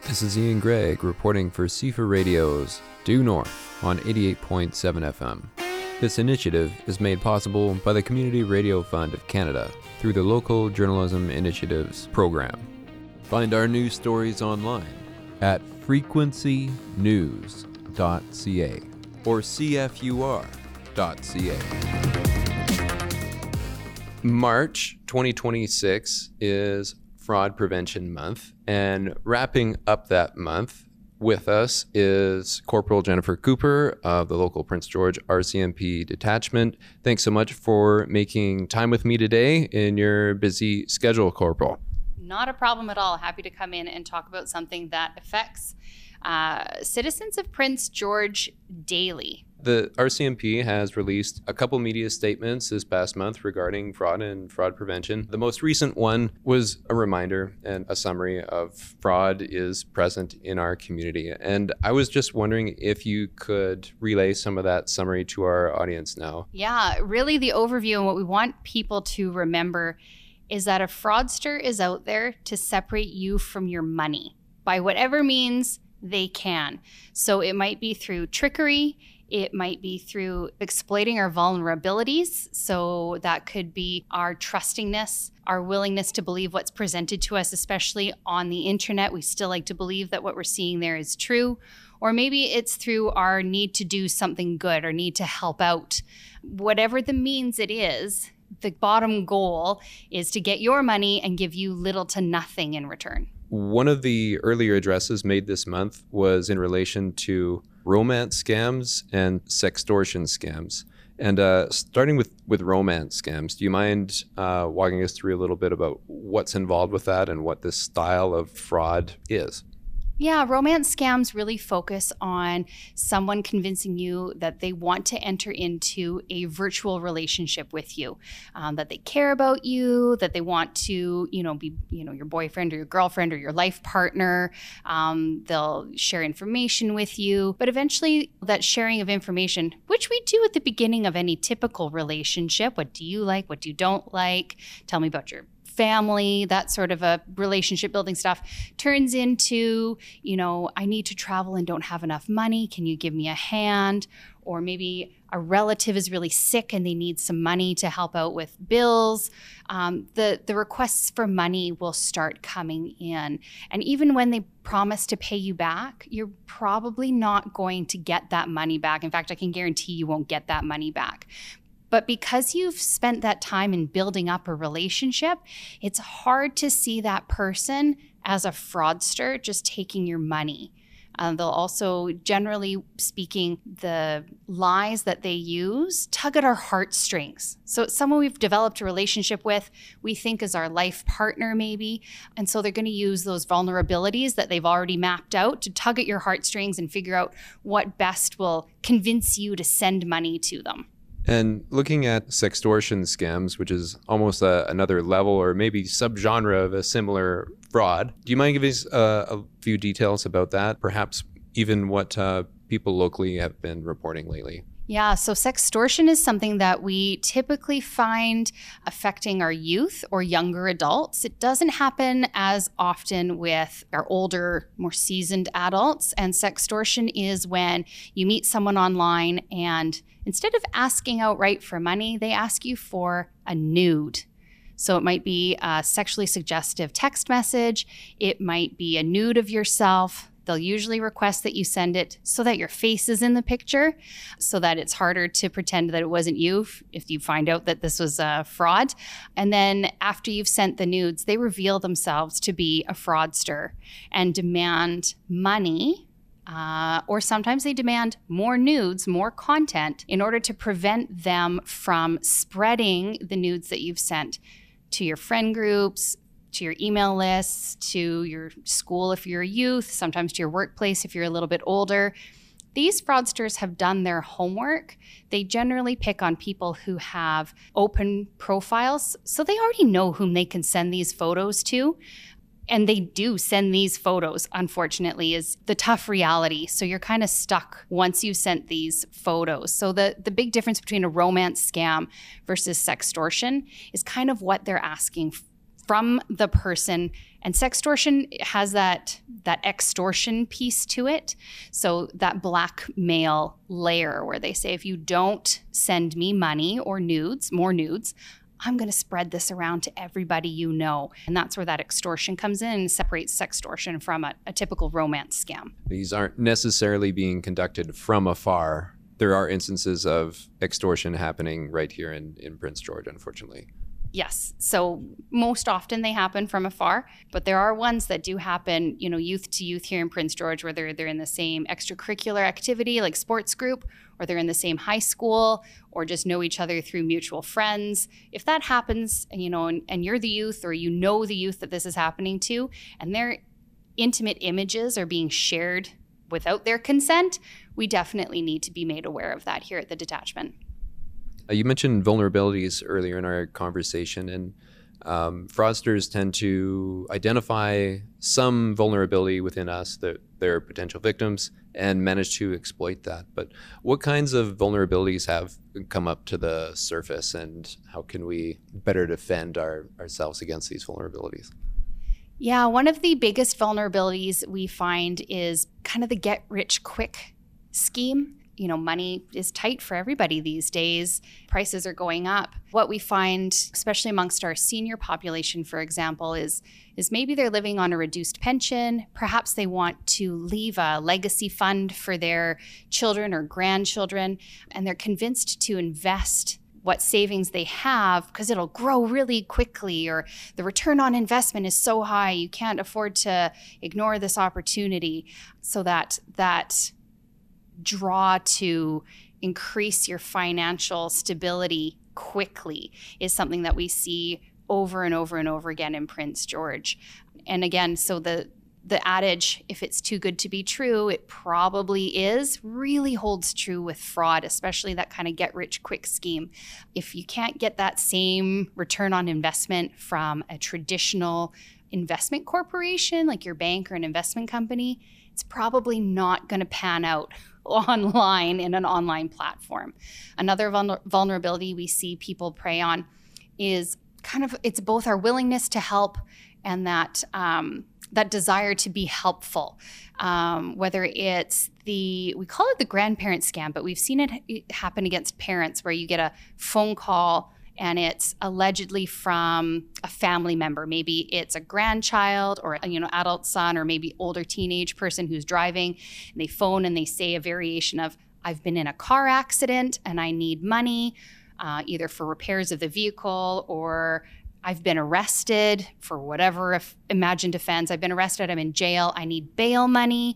This is Ian Gregg reporting for CFA Radio's Due North on 88.7 FM. This initiative is made possible by the Community Radio Fund of Canada through the Local Journalism Initiatives program. Find our news stories online at frequencynews.ca or cfur.ca. March 2026 is Fraud Prevention Month, and wrapping up that month with us is Corporal Jennifer Cooper of the local Prince George RCMP detachment. Thanks so much for making time with me today in your busy schedule, Corporal. Not a problem at all. Happy to come in and talk about something that affects citizens of Prince George daily. The RCMP has released a couple media statements this past month regarding fraud and fraud prevention. The most recent one was a reminder and a summary of fraud is present in our community. And I was just wondering if you could relay some of that summary to our audience now. Yeah, really the overview and what we want people to remember is that a fraudster is out there to separate you from your money by whatever means they can. So it might be through trickery. It might be through exploiting our vulnerabilities. So that could be our trustingness, our willingness to believe what's presented to us, especially on the internet. We still like to believe that what we're seeing there is true. Or maybe it's through our need to do something good or need to help out. Whatever the means it is, the bottom goal is to get your money and give you little to nothing in return. One of the earlier addresses made this month was in relation to romance scams and sextortion scams. And starting with romance scams, do you mind walking us through a little bit about what's involved with that and what this style of fraud is? Yeah, romance scams really focus on someone convincing you that they want to enter into a virtual relationship with you, that they care about you, that they want to, be, your boyfriend or your girlfriend or your life partner. They'll share information with you, but eventually that sharing of information, which we do at the beginning of any typical relationship, what do you like, what do you don't like, tell me about your family, that sort of a relationship building stuff, turns into, I need to travel and don't have enough money. Can you give me a hand? Or maybe a relative is really sick and they need some money to help out with bills. The requests for money will start coming in. And even when they promise to pay you back, you're probably not going to get that money back. In fact, I can guarantee you won't get that money back. But because you've spent that time in building up a relationship, it's hard to see that person as a fraudster just taking your money. They'll also, generally speaking, the lies that they use tug at our heartstrings. So it's someone we've developed a relationship with, we think is our life partner maybe. And so they're going to use those vulnerabilities that they've already mapped out to tug at your heartstrings and figure out what best will convince you to send money to them. And looking at sextortion scams, which is almost another level or maybe subgenre of a similar fraud, do you mind giving us a few details about that? Perhaps even what people locally have been reporting lately? Yeah, so sextortion is something that we typically find affecting our youth or younger adults. It doesn't happen as often with our older, more seasoned adults. And sextortion is when you meet someone online and instead of asking outright for money, they ask you for a nude. So it might be a sexually suggestive text message. It might be a nude of yourself. They'll usually request that you send it so that your face is in the picture, so that it's harder to pretend that it wasn't you if you find out that this was a fraud. And then after you've sent the nudes, they reveal themselves to be a fraudster and demand money, or sometimes they demand more nudes, more content, in order to prevent them from spreading the nudes that you've sent to your friend groups, to your email lists, to your school if you're a youth, sometimes to your workplace if you're a little bit older. These fraudsters have done their homework. They generally pick on people who have open profiles, so they already know whom they can send these photos to. And they do send these photos, unfortunately, is the tough reality. So you're kind of stuck once you've sent these photos. So the big difference between a romance scam versus sextortion is kind of what they're asking from the person. And sextortion has that extortion piece to it. So that blackmail layer where they say, if you don't send me money or nudes, more nudes, I'm going to spread this around to everybody you know. And that's where that extortion comes in and separates sextortion from a typical romance scam. These aren't necessarily being conducted from afar. There are instances of extortion happening right here in Prince George, unfortunately. Yes. So most often they happen from afar, but there are ones that do happen, youth to youth here in Prince George, where they're in the same extracurricular activity like sports group, or they're in the same high school, or just know each other through mutual friends. If that happens, and you're the youth, or you know the youth that this is happening to, and their intimate images are being shared without their consent, we definitely need to be made aware of that here at the detachment. You mentioned vulnerabilities earlier in our conversation, and fraudsters tend to identify some vulnerability within us, that they're potential victims, and manage to exploit that. But what kinds of vulnerabilities have come up to the surface, and how can we better defend ourselves against these vulnerabilities? Yeah, one of the biggest vulnerabilities we find is kind of the get-rich-quick scheme. Money is tight for everybody these days. Prices are going up. What we find, especially amongst our senior population, for example, is maybe they're living on a reduced pension. Perhaps they want to leave a legacy fund for their children or grandchildren, and they're convinced to invest what savings they have because it'll grow really quickly, or the return on investment is so high you can't afford to ignore this opportunity. So that draw to increase your financial stability quickly is something that we see over and over and over again in Prince George. And again, so the adage, if it's too good to be true, it probably is, really holds true with fraud, especially that kind of get-rich-quick scheme. If you can't get that same return on investment from a traditional investment corporation like your bank or an investment company, it's probably not going to pan out online in an online platform. Another vulnerability we see people prey on is it's both our willingness to help and that desire to be helpful. Whether it's we call it the grandparent scam, but we've seen it happen against parents, where you get a phone call and it's allegedly from a family member. Maybe it's a grandchild or adult son, or maybe older teenage person who's driving, and they phone and they say a variation of, I've been in a car accident and I need money, either for repairs of the vehicle, or I've been arrested for whatever imagined offense. I've been arrested, I'm in jail, I need bail money.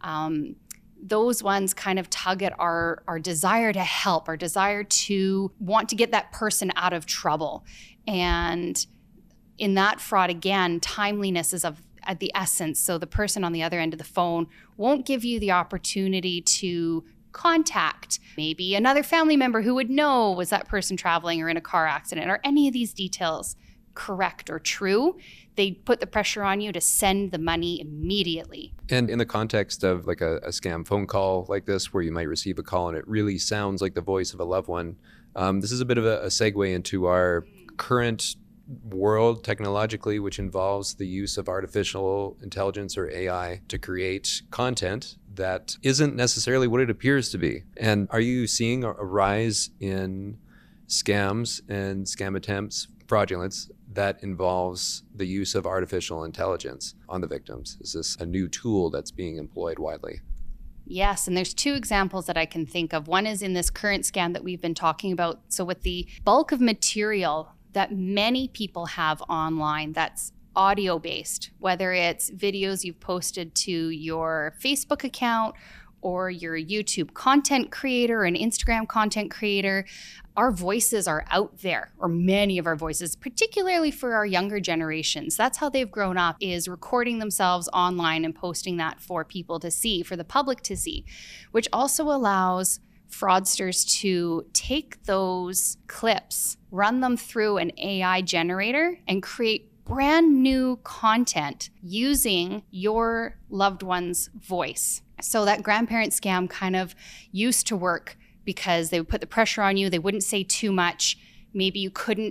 Those ones kind of tug at our desire to help, our desire to want to get that person out of trouble. And in that fraud, again, timeliness is at the essence. So the person on the other end of the phone won't give you the opportunity to contact maybe another family member who would know, was that person traveling or in a car accident? Are any of these details correct or true? They put the pressure on you to send the money immediately. And in the context of like a scam phone call like this, where you might receive a call and it really sounds like the voice of a loved one, this is a bit of a segue into our current world technologically, which involves the use of artificial intelligence or AI to create content that isn't necessarily what it appears to be. And are you seeing a rise in scams and scam attempts, fraudulence, that involves the use of artificial intelligence on the victims? Is this a new tool that's being employed widely? Yes, and there's two examples that I can think of. One is in this current scam that we've been talking about. So with the bulk of material that many people have online that's audio-based, whether it's videos you've posted to your Facebook account or you're a YouTube content creator, an Instagram content creator, our voices are out there, or many of our voices, particularly for our younger generations. That's how they've grown up, is recording themselves online and posting that for people to see, for the public to see, which also allows fraudsters to take those clips, run them through an AI generator, and create brand new content using your loved one's voice. So that grandparent scam kind of used to work because they would put the pressure on you. They wouldn't say too much. Maybe you couldn't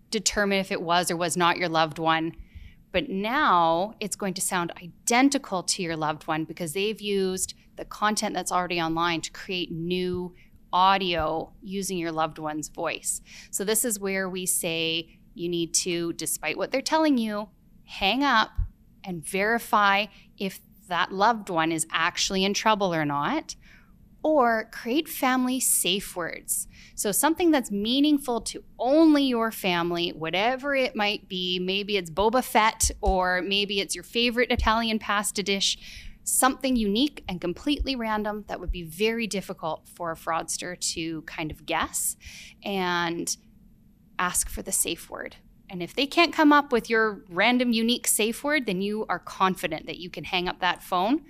determine if it was or was not your loved one. But now it's going to sound identical to your loved one because they've used the content that's already online to create new audio using your loved one's voice. So this is where we say you need to, despite what they're telling you, hang up and verify if that loved one is actually in trouble or not, or create family safe words. So something that's meaningful to only your family, whatever it might be. Maybe it's Boba Fett, or maybe it's your favorite Italian pasta dish, something unique and completely random that would be very difficult for a fraudster to kind of guess, and ask for the safe word. And if they can't come up with your random unique safe word, then you are confident that you can hang up that phone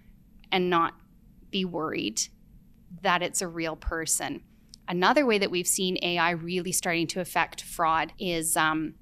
and not be worried that it's a real person. Another way that we've seen AI really starting to affect fraud is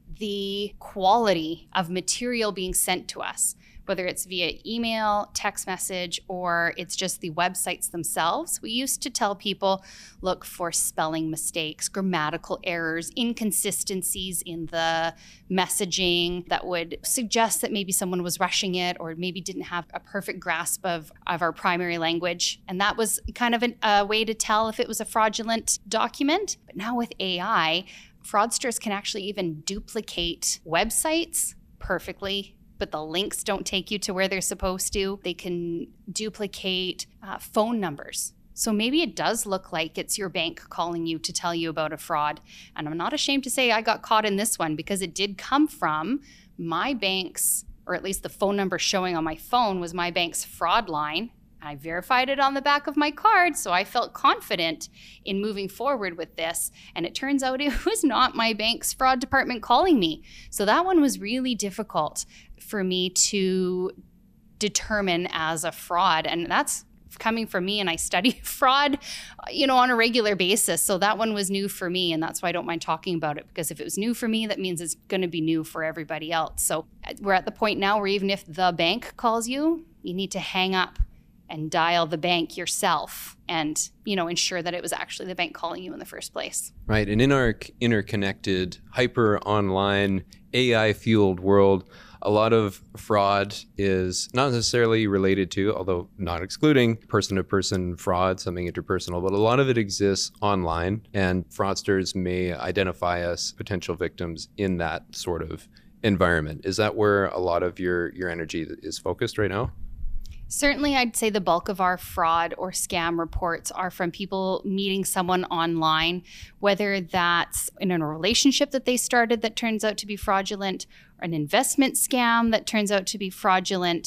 the quality of material being sent to us, whether it's via email, text message, or it's just the websites themselves. We used to tell people, look for spelling mistakes, grammatical errors, inconsistencies in the messaging that would suggest that maybe someone was rushing it or maybe didn't have a perfect grasp of our primary language. And that was kind of a way to tell if it was a fraudulent document. But now with AI, fraudsters can actually even duplicate websites perfectly, but the links don't take you to where they're supposed to. They can duplicate phone numbers. So maybe it does look like it's your bank calling you to tell you about a fraud. And I'm not ashamed to say I got caught in this one because it did come from my bank's, or at least the phone number showing on my phone was my bank's fraud line. I verified it on the back of my card, so I felt confident in moving forward with this. And it turns out it was not my bank's fraud department calling me. So that one was really difficult for me to determine as a fraud. And that's coming from me, and I study fraud, on a regular basis. So that one was new for me, and that's why I don't mind talking about it, because if it was new for me, that means it's going to be new for everybody else. So we're at the point now where even if the bank calls you, you need to hang up and dial the bank yourself and, ensure that it was actually the bank calling you in the first place. Right. And in our interconnected, hyper online, AI-fueled world, a lot of fraud is not necessarily related to, although not excluding, person-to-person fraud, something interpersonal, but a lot of it exists online, and fraudsters may identify us potential victims in that sort of environment. Is that where a lot of your energy is focused right now? Certainly, I'd say the bulk of our fraud or scam reports are from people meeting someone online, whether that's in a relationship that they started that turns out to be fraudulent, or an investment scam that turns out to be fraudulent,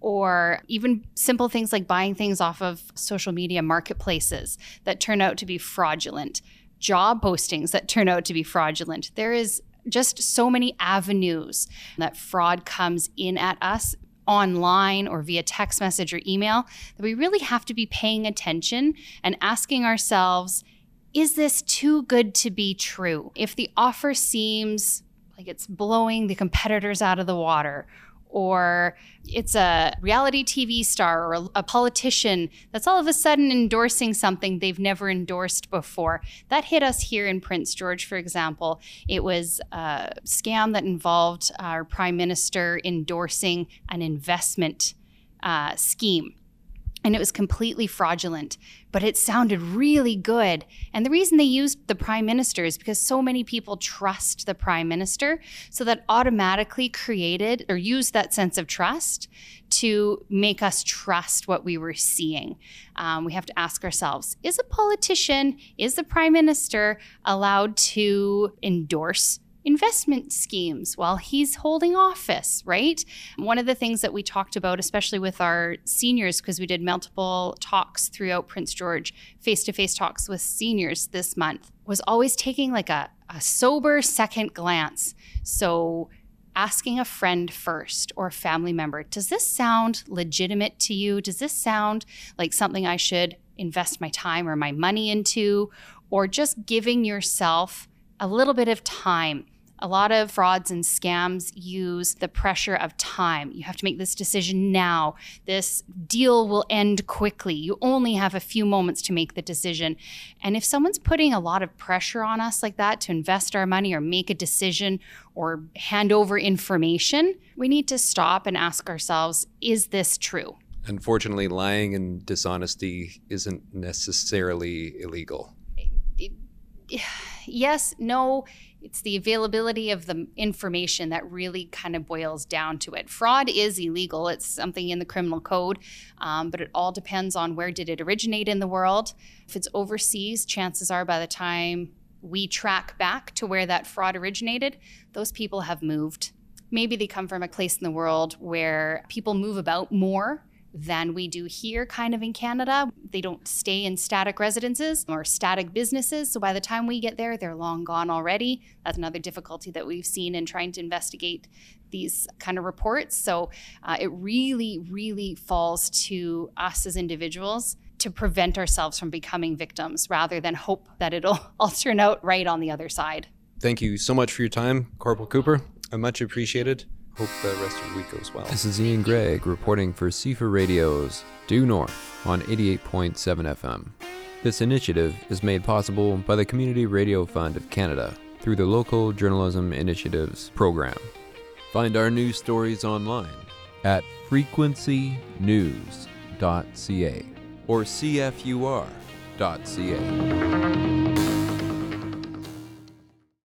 or even simple things like buying things off of social media marketplaces that turn out to be fraudulent, job postings that turn out to be fraudulent. There is just so many avenues that fraud comes in at us online or via text message or email that we really have to be paying attention and asking ourselves, is this too good to be true? If the offer seems like it's blowing the competitors out of the water, or it's a reality TV star or a politician that's all of a sudden endorsing something they've never endorsed before. That hit us here in Prince George, for example. It was a scam that involved our Prime Minister endorsing an investment scheme. And it was completely fraudulent, but it sounded really good. And the reason they used the Prime Minister is because so many people trust the Prime Minister, so that automatically created or used that sense of trust to make us trust what we were seeing. We have to ask ourselves, is a politician, is the Prime Minister allowed to endorse investment schemes while he's holding office, right? One of the things that we talked about, especially with our seniors, because we did multiple talks throughout Prince George, face-to-face talks with seniors this month, was always taking like a sober second glance. So asking a friend first or a family member, does this sound legitimate to you? Does this sound like something I should invest my time or my money into? Or just giving yourself a little bit of time, A lot of frauds and scams use the pressure of time. You have to make this decision now. This deal will end quickly. You only have a few moments to make the decision. And if someone's putting a lot of pressure on us like that to invest our money or make a decision or hand over information, we need to stop and ask ourselves, is this true? Unfortunately, lying and dishonesty isn't necessarily illegal. Yes, no, it's the availability of the information that really kind of boils down to it. Fraud is illegal. It's something in the criminal code, but it all depends on where did it originate in the world. If it's overseas, chances are by the time we track back to where that fraud originated, those people have moved. Maybe they come from a place in the world where people move about more than we do here kind of in Canada. They don't stay in static residences or static businesses. So by the time we get there, they're long gone already. That's another difficulty that we've seen in trying to investigate these kind of reports. So it really, really falls to us as individuals to prevent ourselves from becoming victims rather than hope that it'll all turn out right on the other side. Thank you so much for your time, Corporal Cooper. Much appreciated. Hope the rest of the week goes well. This is Ian Gregg reporting for CFA Radio's Due North on 88.7 FM. This initiative is made possible by the Community Radio Fund of Canada through the Local Journalism Initiatives program. Find our news stories online at frequencynews.ca or cfur.ca.